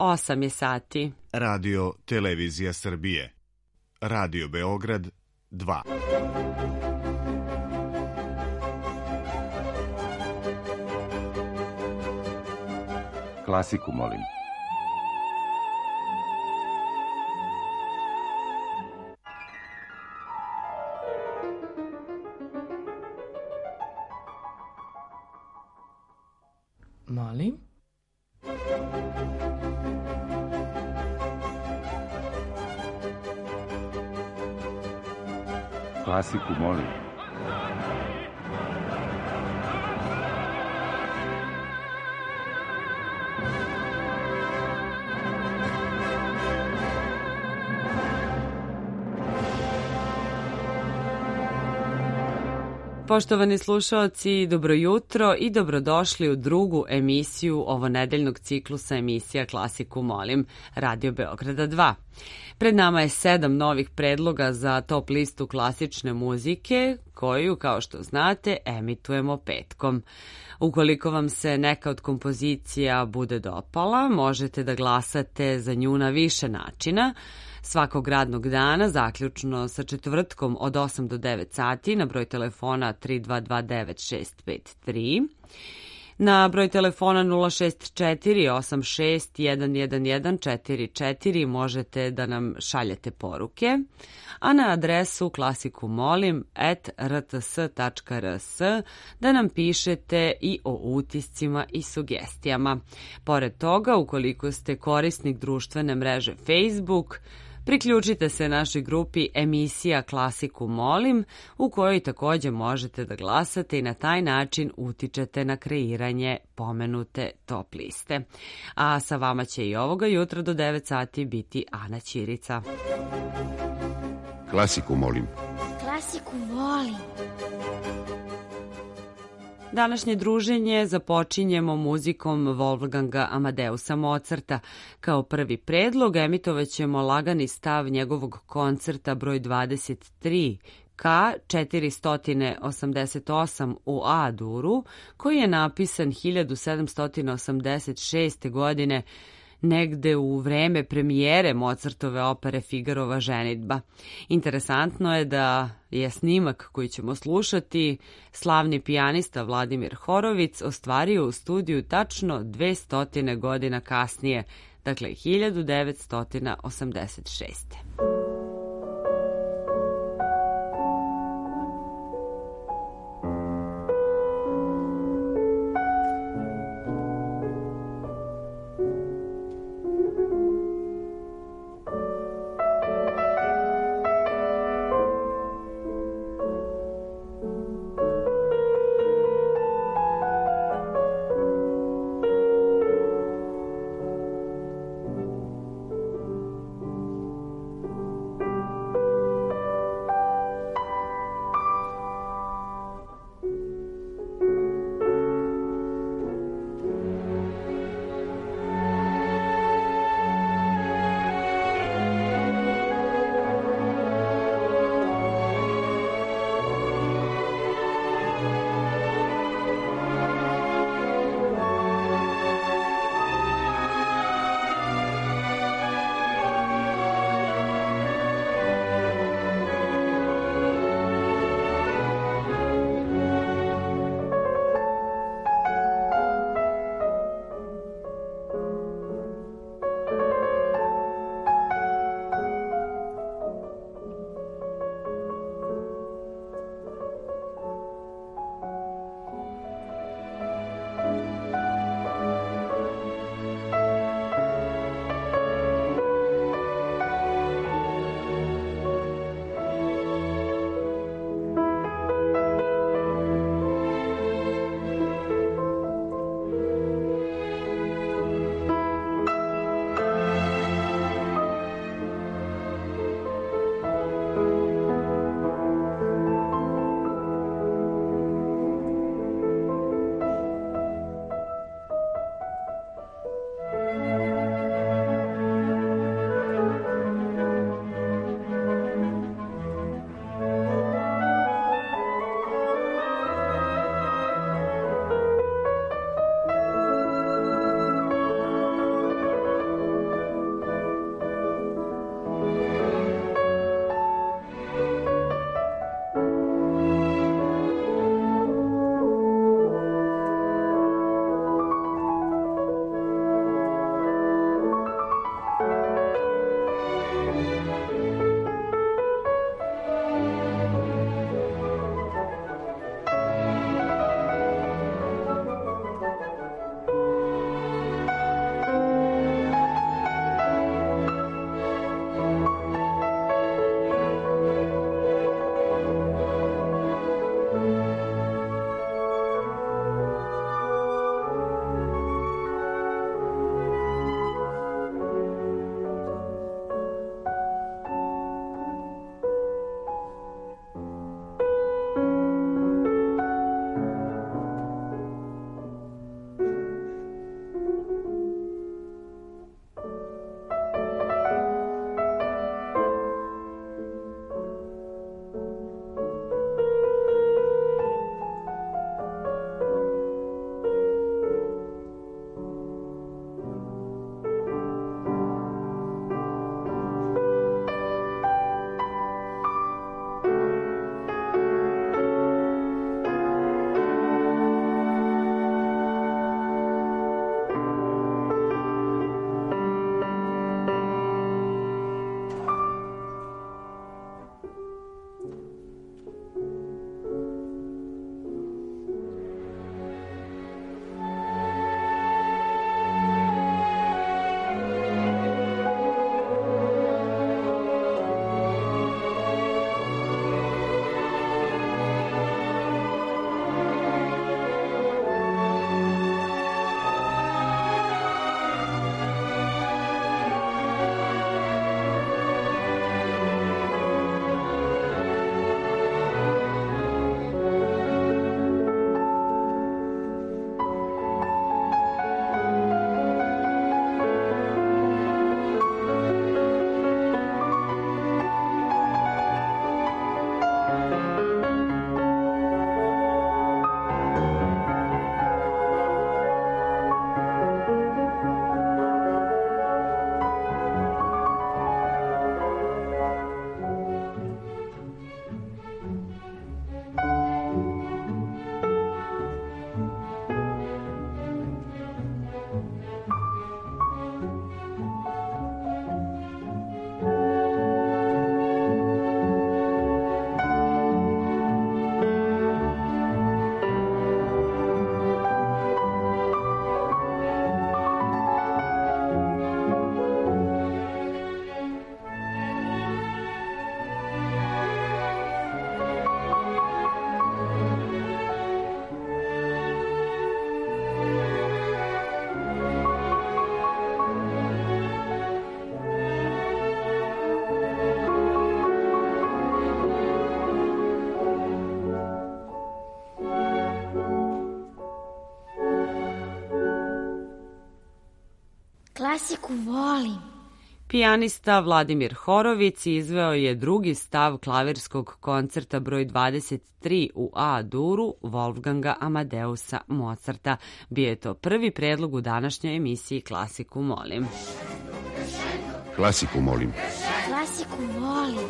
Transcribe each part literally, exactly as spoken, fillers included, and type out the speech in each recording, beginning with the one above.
osam je sati. Radio Televizija Srbije. Radio Beograd dva. Klasiku, molim. Molim? Klasiku, molim. Poštovani slušaoci, dobro jutro i dobrodošli u drugu emisiju ovonedeljnog ciklusa emisija Klasiku molim Radio Beograda dva. Pred nama je sedam novih predloga za top listu klasične muzike, koju, kao što znate, emitujemo petkom. Ukoliko vam se neka od kompozicija bude dopala, možete da glasate za nju na više načina. Svakog radnog dana, zaključno sa četvrtkom od osam do devet sati na broj telefona tri dva dva devet šest pet tri, na broj telefona nula šest četiri osam šest jedan jedan jedan četiri četiri možete da nam šaljete poruke, a na adresu klasikumolim at r t s tačka r s da nam pišete i o utiscima i sugestijama. Pored toga, ukoliko ste korisnik društvene mreže Facebook, priključite se našoj grupi emisija Klasiku molim, u kojoj takođe možete da glasate i na taj način utičete na kreiranje pomenute top liste. A sa vama će i ovoga jutra do devet sati biti Ana Ćirica. Klasiku, molim. Klasiku volim. Današnje druženje započinjemo muzikom Wolfganga Amadeusa Mozarta. Kao prvi predlog emitovaćemo lagani stav njegovog koncerta broj dvadeset tri K četiristo osamdeset osam u A-duru, koji je napisan hiljadu sedamsto osamdeset šeste. godine, negde u vreme premijere Mozartove opere Figarova ženidba. Interesantno je da je snimak koji ćemo slušati slavni pijanista Vladimir Horovic ostvario u studiju tačno dvesta godina kasnije, dakle hiljadu devetsto osamdeset šeste. klasiku volim. Pijanista Vladimir Horović izveo je drugi stav klavirskog koncerta broj dvadeset tri u A-duru Wolfganga Amadeusa Mozarta. Bio je to prvi predlog u današnjoj emisiji Klasiku molim. Klasiku molim. Klasiku volim.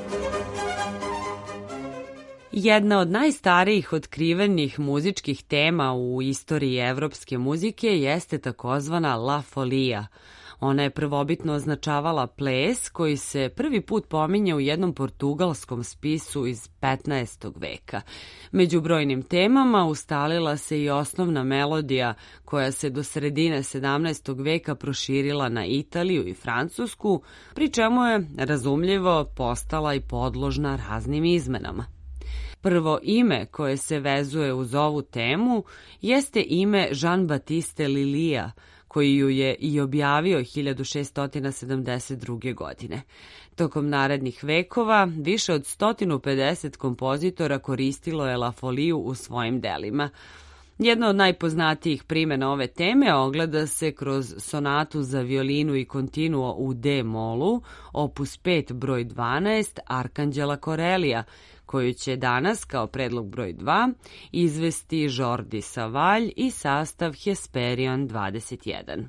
Jedna od najstarijih otkrivenih muzičkih tema u istoriji evropske muzike jeste takozvana La Folia. Ona je prvobitno označavala ples koji se prvi put pominje u jednom portugalskom spisu iz petnaestog veka. Među brojnim temama ustalila se i osnovna melodija koja se do sredine sedamnaestog veka proširila na Italiju i Francusku, pri čemu je razumljivo postala i podložna raznim izmenama. Prvo ime koje se vezuje uz ovu temu jeste ime Jean-Baptiste Lully'a, koji ju je i objavio hiljadu šeststo sedamdeset druge. godine. Tokom narednih vekova više od sto pedeset kompozitora koristilo je La Foliju u svojim delima. Jedna od najpoznatijih primjena ove teme ogleda se kroz sonatu za violinu i kontinuo u D-molu, opus pet broj dvanaest Arkanđela Corellija, koju će danas, kao predlog broj dva, izvesti Jordi Savall i sastav Hesperion dvadeset jedan.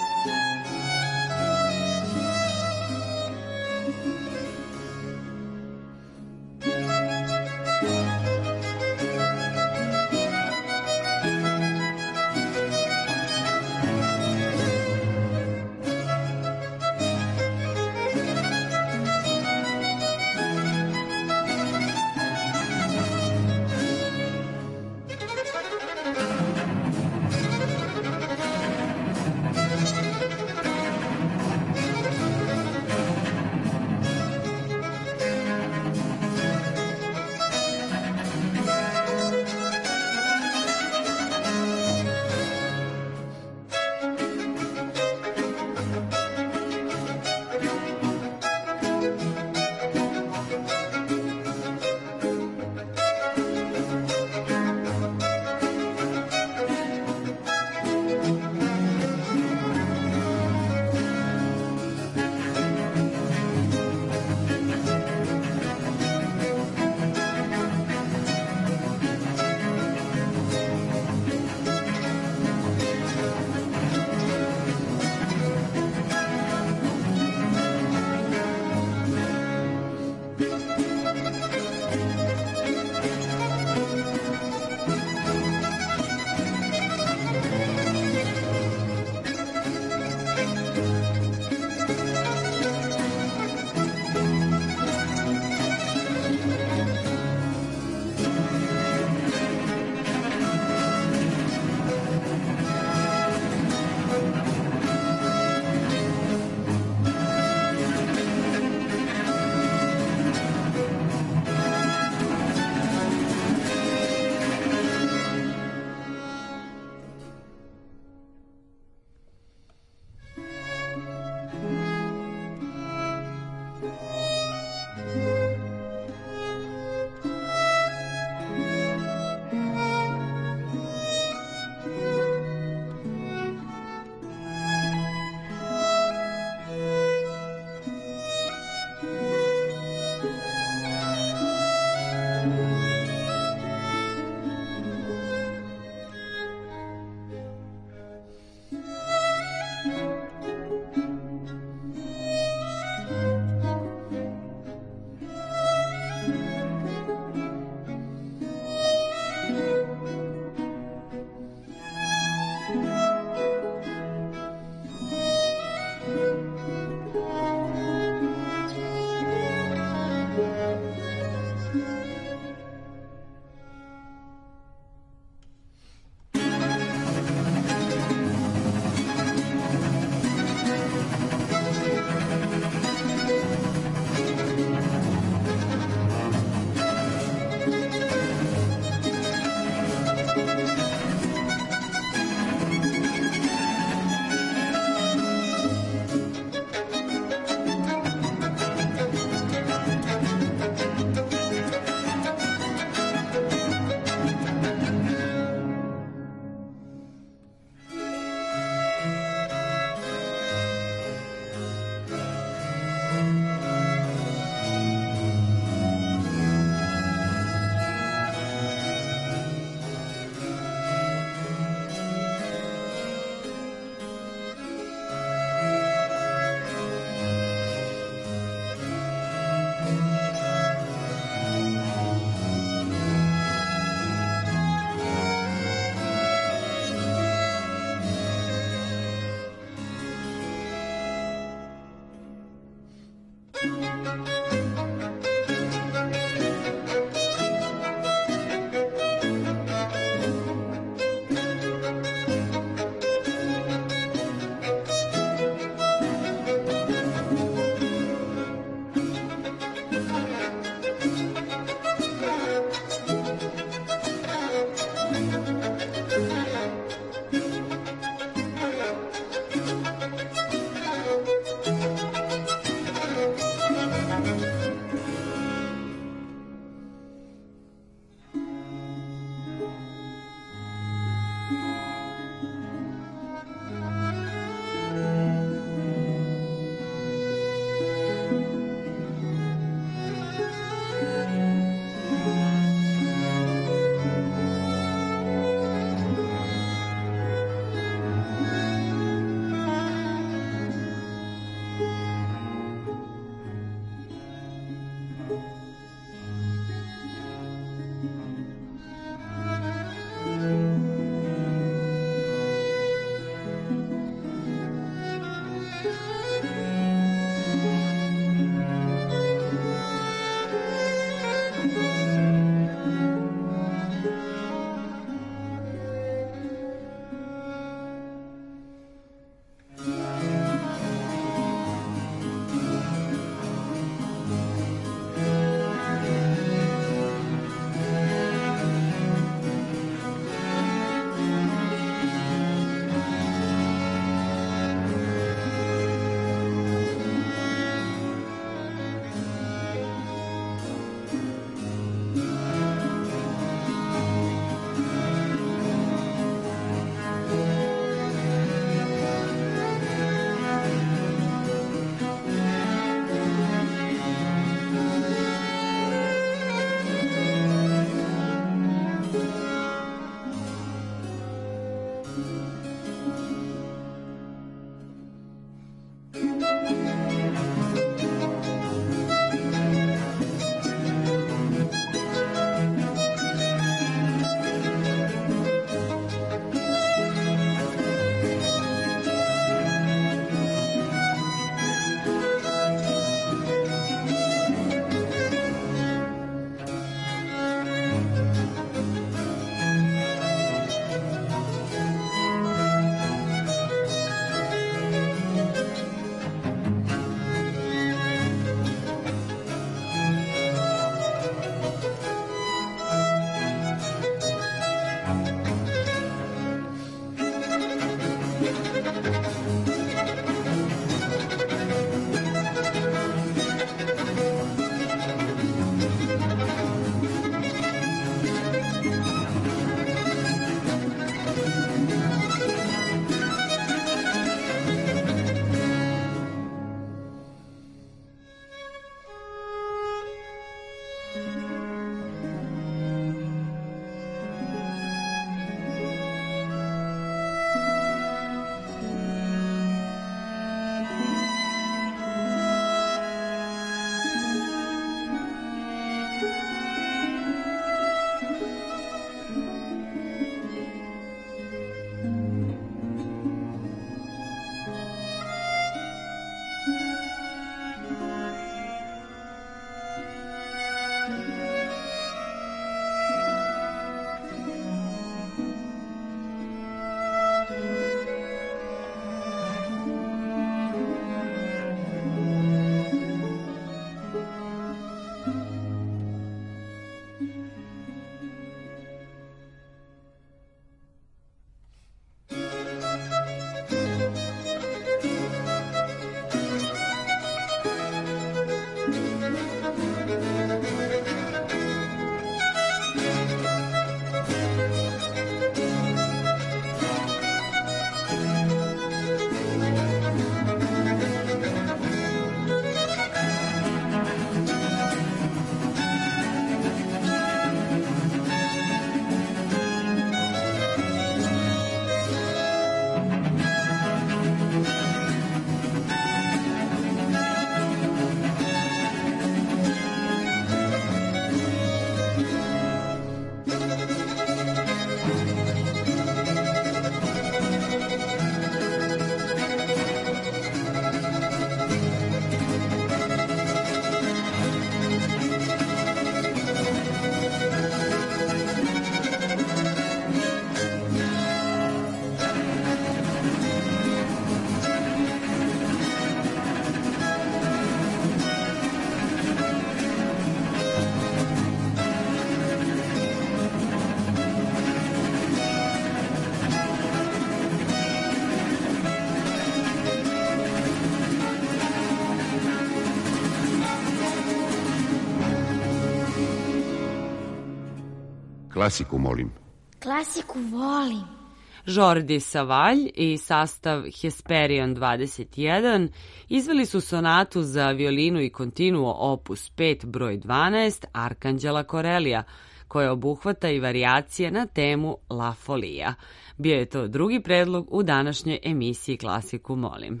klasiku, molim. Klasiku volim. Jordi Savalj i sastav Hesperion dvadeset jedan izveli su sonatu za violinu i kontinuo opus pet broj dvanaest Arkanđela Korelija, koja obuhvata i varijacije na temu La Folia. Bio je to drugi predlog u današnjoj emisiji Klasiku molim.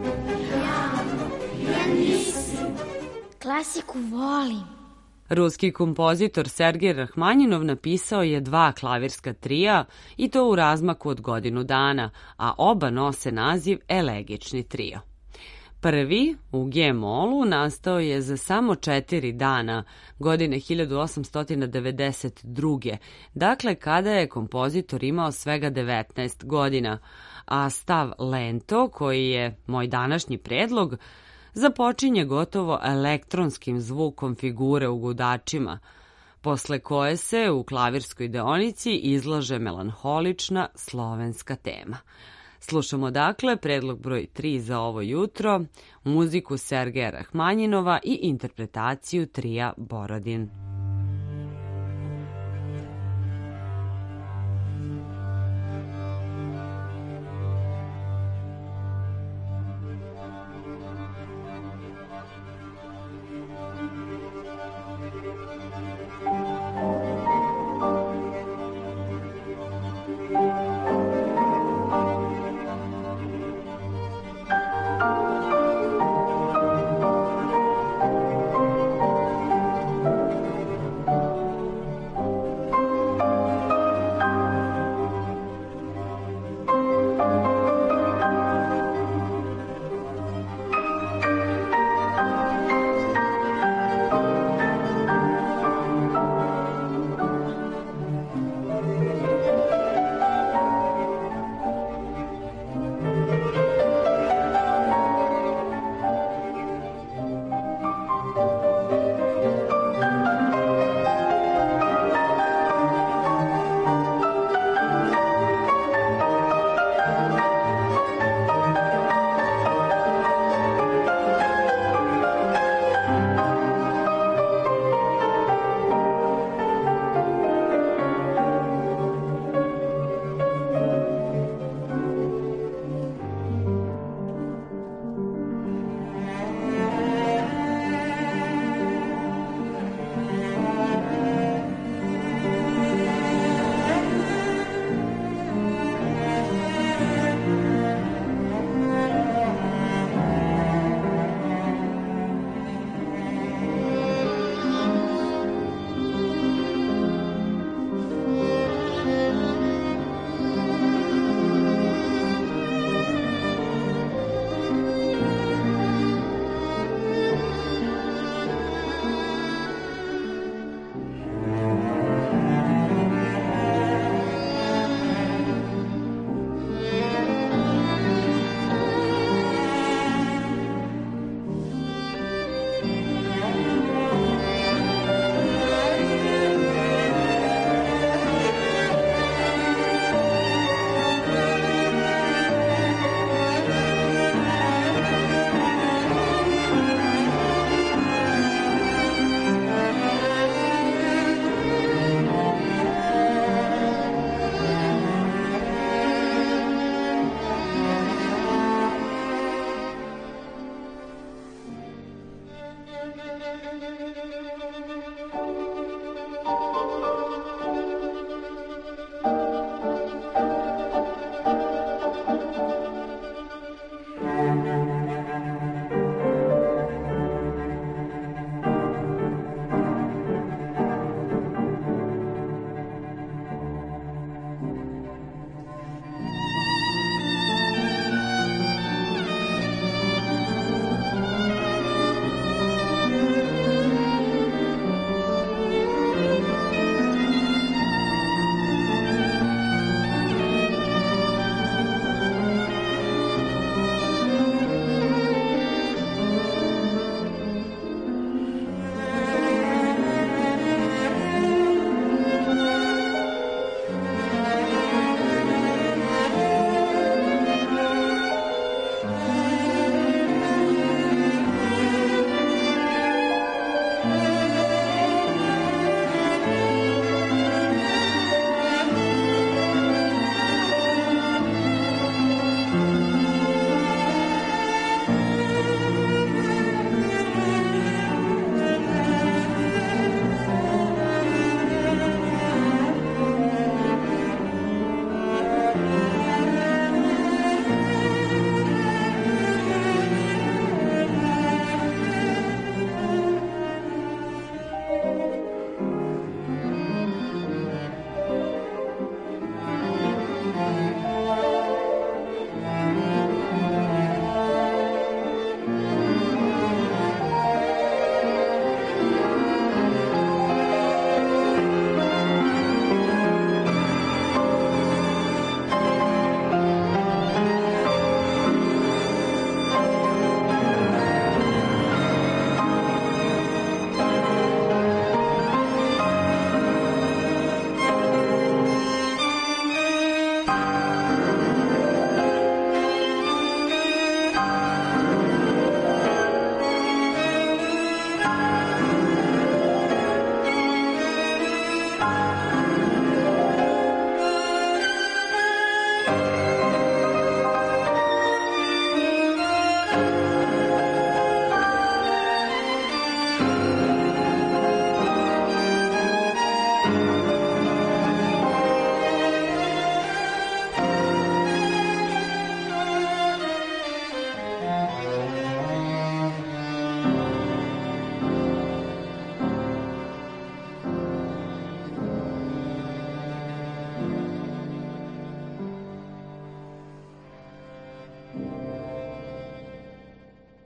Klasiku volim. Ruski kompozitor Sergej Rahmanjinov napisao je dva klavirska trija i to u razmaku od godinu dana, a oba nose naziv Elegični trio. Prvi, u G-molu, nastao je za samo četiri dana, godine hiljadu osamsto devedeset druge, dakle kada je kompozitor imao svega devetnaest godina, a stav lento, koji je moj današnji predlog, započinje gotovo elektronskim zvukom figure u gudačima, posle koje se u klavirskoj deonici izlaže melanholična slovenska tema. Slušamo dakle predlog broj tri za ovo jutro, muziku Sergeja Rahmanjinova i interpretaciju trija Borodin.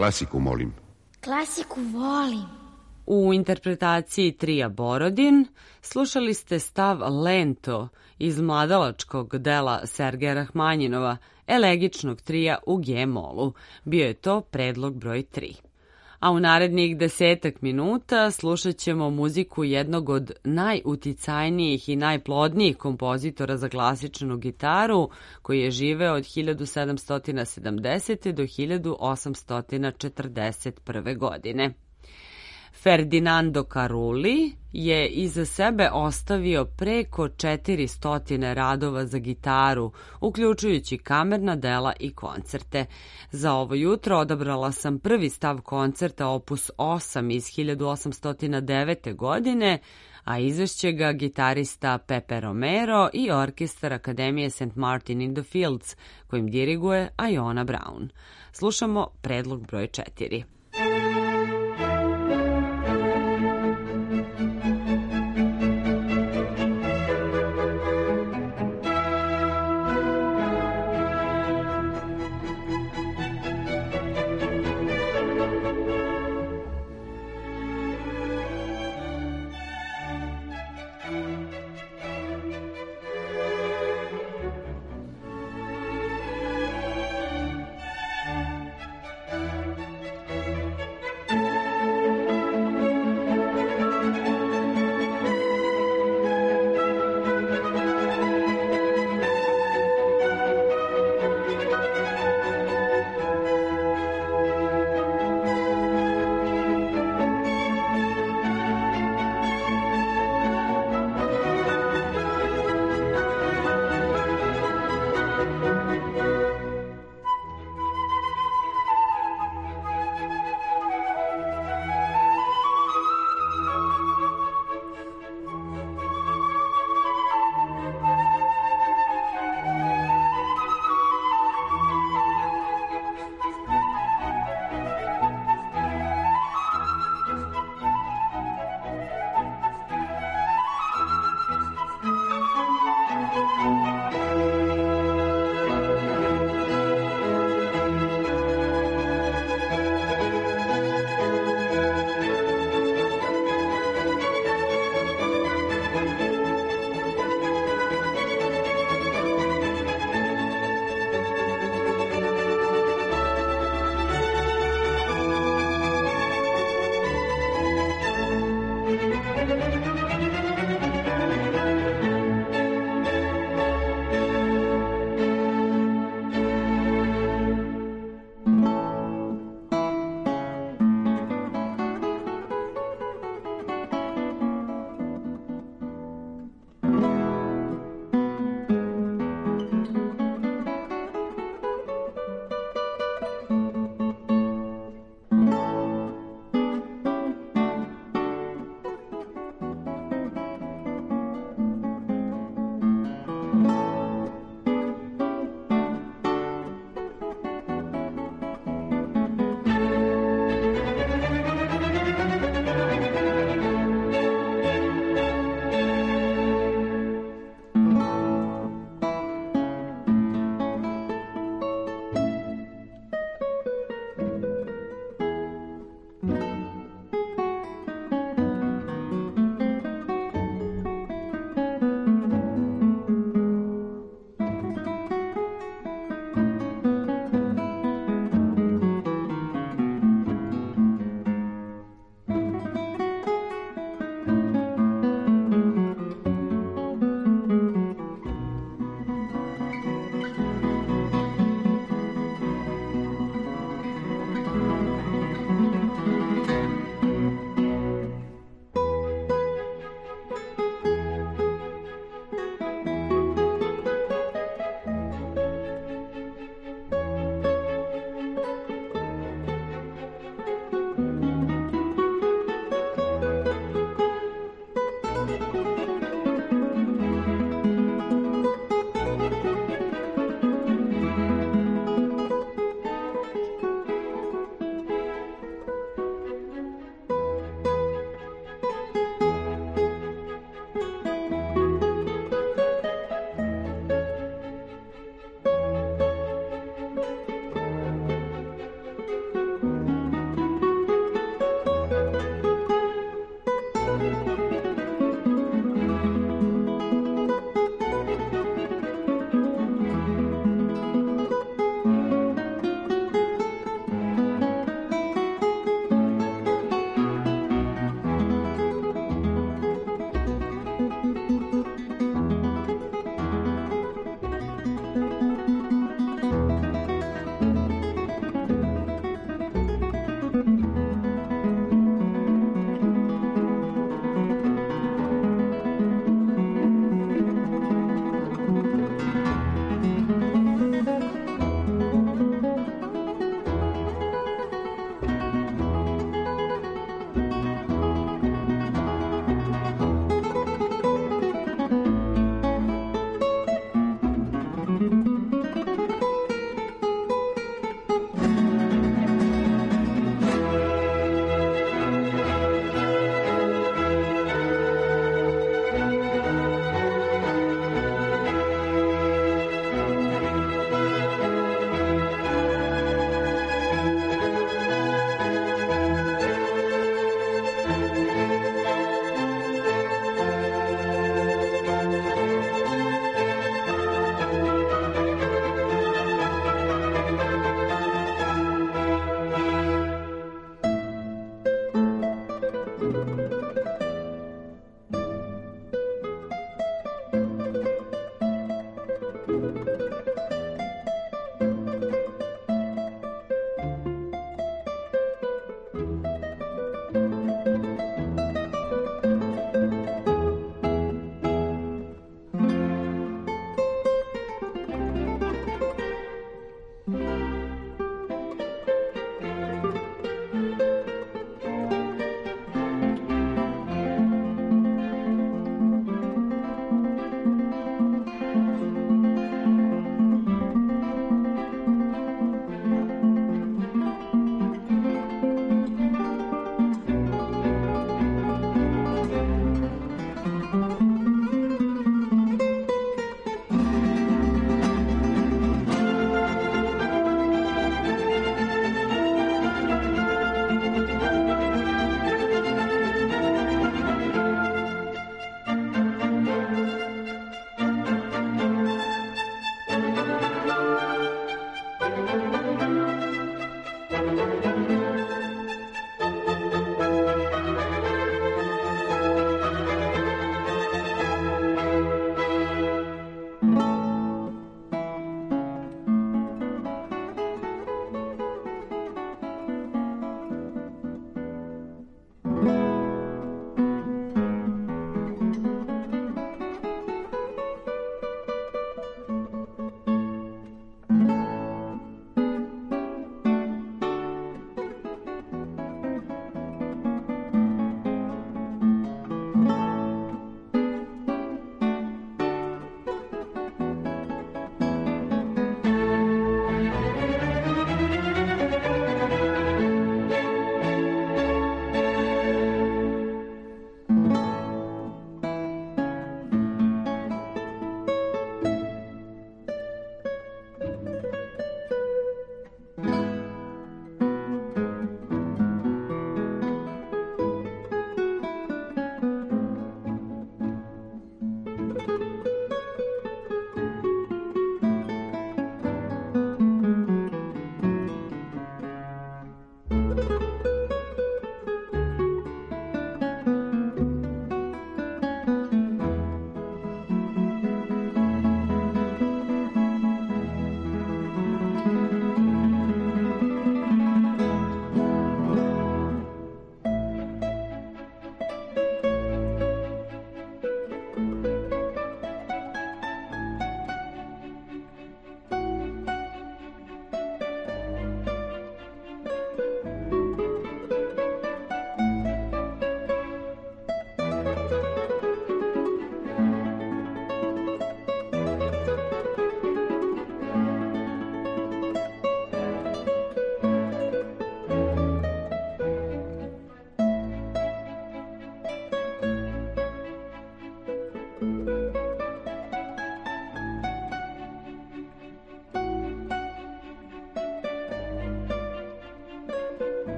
Klasiku, molim. Klasiku volim. U interpretaciji trija Borodin slušali ste stav Lento iz mladalačkog dela Sergeja Rahmanjinova, elegičnog trija u G-molu. Bio je to predlog broj tri. A u narednih desetak minuta slušat ćemo muziku jednog od najuticajnijih i najplodnijih kompozitora za klasičnu gitaru, koji je živeo od hiljadu sedamsto sedamdesete. do hiljadu osamsto četrdeset prve. godine. Ferdinando Carulli je iza sebe ostavio preko četiristo radova za gitaru, uključujući kamerna dela i koncerte. Za ovo jutro odabrala sam prvi stav koncerta opus osam iz hiljadu osamsto devete. godine, a izvešće ga gitarista Pepe Romero i orkestar Akademije Saint Martin in the Fields, kojim diriguje Iona Brown. Slušamo predlog broj četiri.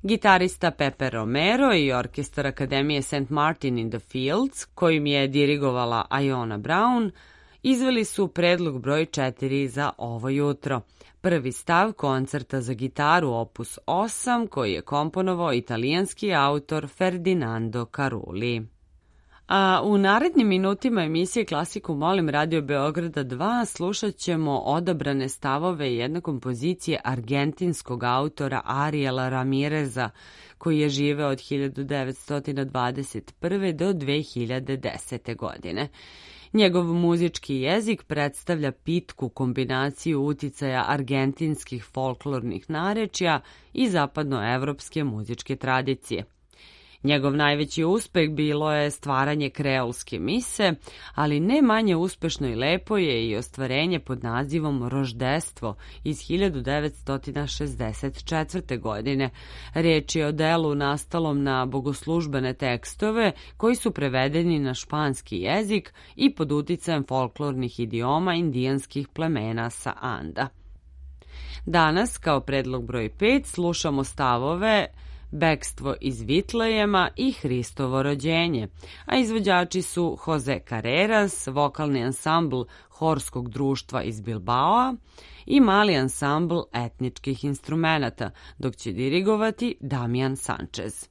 Gitarista Pepe Romero i orkestar Akademije Saint Martin in the Fields, kojim je dirigovala Iona Brown, izveli su predlog broj četiri za ovo jutro. Prvi stav koncerta za gitaru opus osam koji je komponovao italijanski autor Ferdinando Carulli. A u narednim minutima emisije Klasiku molim Radio Beograda dva slušat ćemo odabrane stavove jedne kompozicije argentinskog autora Ariela Ramireza, koji je živeo od hiljadu devetsto dvadeset prve do dve hiljade desete. godine. Njegov muzički jezik predstavlja pitku kombinaciju uticaja argentinskih folklornih narečja i zapadnoevropske muzičke tradicije. Njegov najveći uspeh bilo je stvaranje kreolske mise, ali ne manje uspešno i lepo je i ostvarenje pod nazivom Roždestvo iz hiljadu devetsto šezdeset četvrte. godine. Riječ je o delu nastalom na bogoslužbene tekstove koji su prevedeni na španski jezik i pod uticajem folklornih idioma indijanskih plemena sa Anda. Danas, kao predlog broj pet, slušamo stavove Bekstvo iz Vitlejema i Hristovo rođenje, a izvođači su Jose Carreras, vokalni ansambl Horskog društva iz Bilbaoa i mali ansambl etničkih instrumenata, dok će dirigovati Damian Sanchez.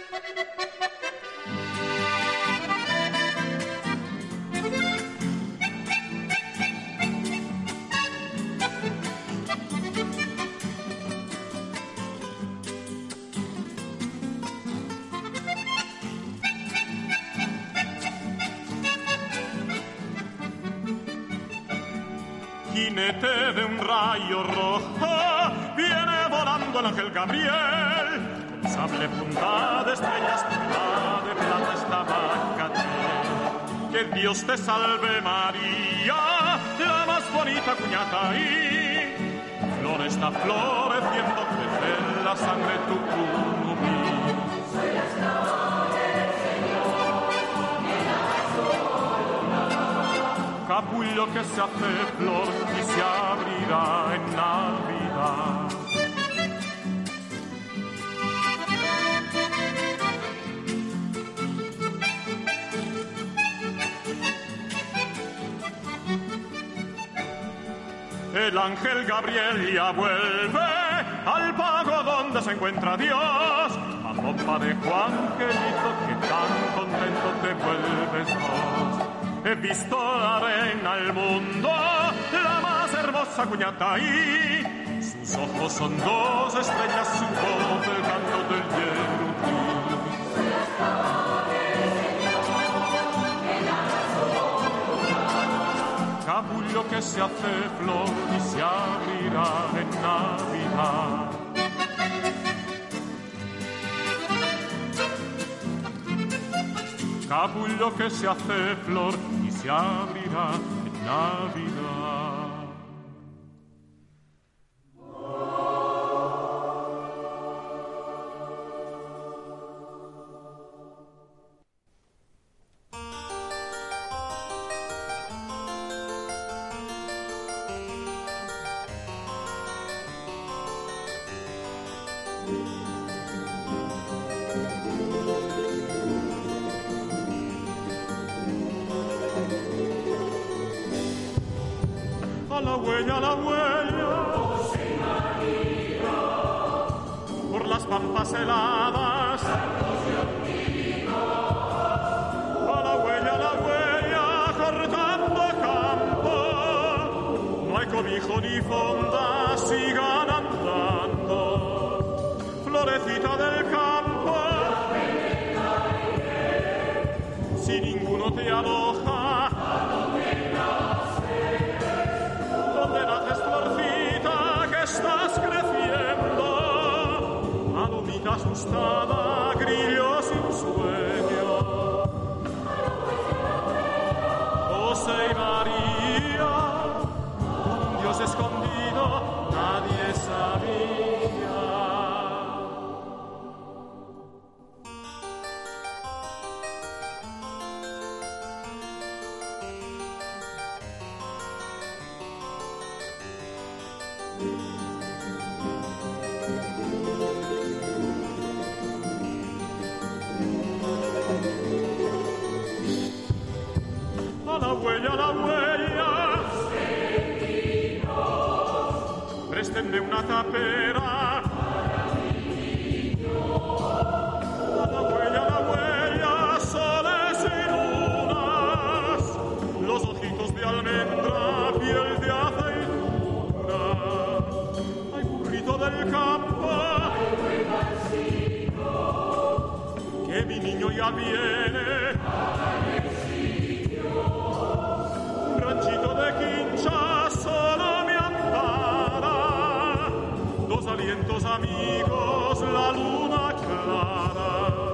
Jinete de un rayo rojo, viene volando el ángel Gabriel, con sable punta de estrellas, punta de plata esta bacatel. Que Dios te salve María, la más bonita cuñata ahí, flor está floreciendo, crece la sangre tu curumí. Capullo que se hace flor y se abrirá en Navidad. El ángel Gabriel ya vuelve al pago donde se encuentra Dios, a pompa de Juan Angelito que tan contento te vuelves vos. He visto la reina al mundo, la más hermosa cuñata ahí. Sus ojos son dos estrellas, su voz el canto del yerutí. Capullo que se hace flor y se abrirá en Navidad. Capullo que se hace flor y se abrirá en Navidad. A la huella, a la huella, José María, por las pampas heladas, a la huella, a la huella, cortando campo, no hay cobijo ni fonda, sigan andando, florecita del campo, si ninguno te aloja, estás creciendo, palomita asustada, grillo sin sueño. José y María, un Dios escondido, nadie sabía. huella, la huella. Préstenme una tapera. La huella, la huella, soles y lunas. Los ojitos de almendra, piel de aceituna. Ay, burrito del campo. Que mi niño ya viene. Un ranchito de quincha solo me ampara. Dos alientos amigos, la luna clara.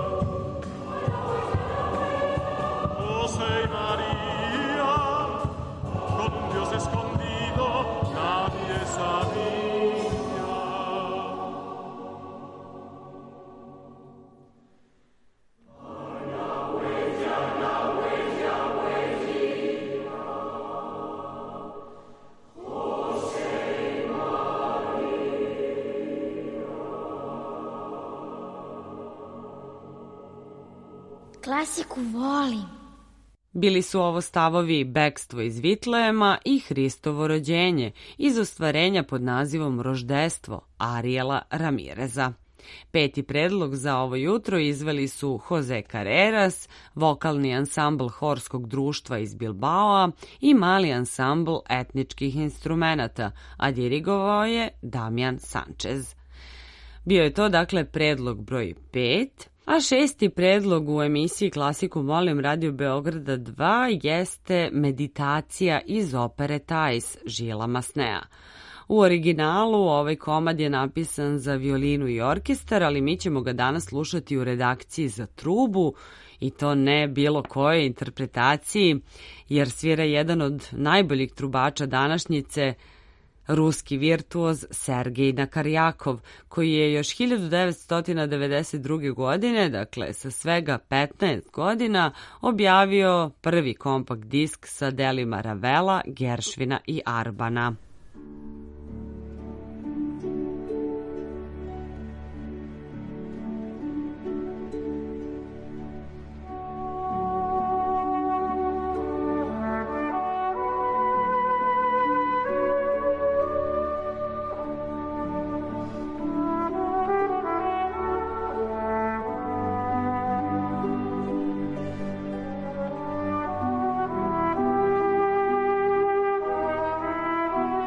José y María, con un Dios escondido, nadie sabía. Klasiku volim. Bili su ovo stavovi Bekstvo iz Vitlejema i Hristovo rođenje iz ostvarenja pod nazivom Roždestvo Arijela Ramireza. Peti predlog za ovo jutro izveli su Jose Carreras, vokalni ansambl Horskog društva iz Bilbaoa i mali ansambl etničkih instrumenata, a dirigovao je Damjan Sanchez. Bio je to dakle predlog broj pet, a šesti predlog u emisiji Klasiku molim Radio Beograda dva jeste meditacija iz opere Thais Žila Masnea. U originalu ovaj komad je napisan za violinu i orkestar, ali mi ćemo ga danas slušati u redakciji za trubu i to ne bilo kojoj interpretaciji, jer svira jedan od najboljih trubača današnjice, ruski virtuoz Sergej Nakarjakov, koji je još hiljadu devetsto devedeset druge. godine, dakle sa svega petnaest godina, objavio prvi kompakt disk sa delima Ravela, Geršvina i Arbana. Klasiku volim.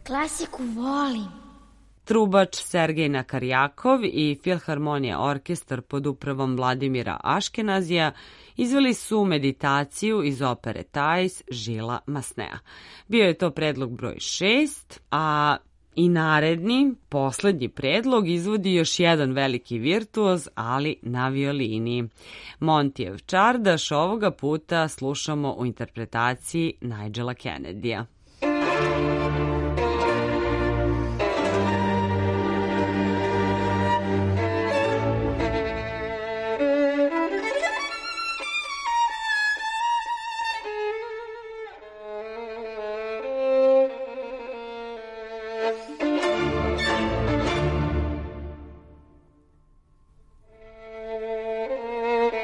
Klasiku volim. Trubač Sergej Nakarjakov i Filharmonija orkestar pod upravom Vladimira Aškenazija izveli su meditaciju iz opere Thais Žila Masnea. Bio je to predlog broj šest, a i naredni, poslednji predlog izvodi još jedan veliki virtuoz, ali na violini. Montijev čardaš ovoga puta slušamo u interpretaciji Nigela Kennedya.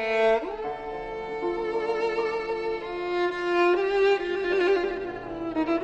Thank you.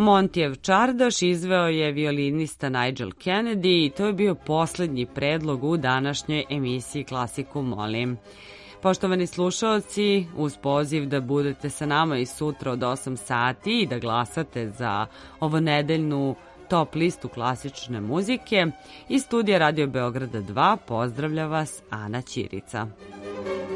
Montijev čardaš izveo je violinista Nigel Kennedy i to je bio poslednji predlog u današnjoj emisiji Klasiku molim. Poštovani slušalci, uz poziv da budete sa nama i sutra od osam sati i da glasate za ovo nedeljnu top listu klasične muzike, iz studija Radio Beograda dva pozdravlja vas Ana Ćirica.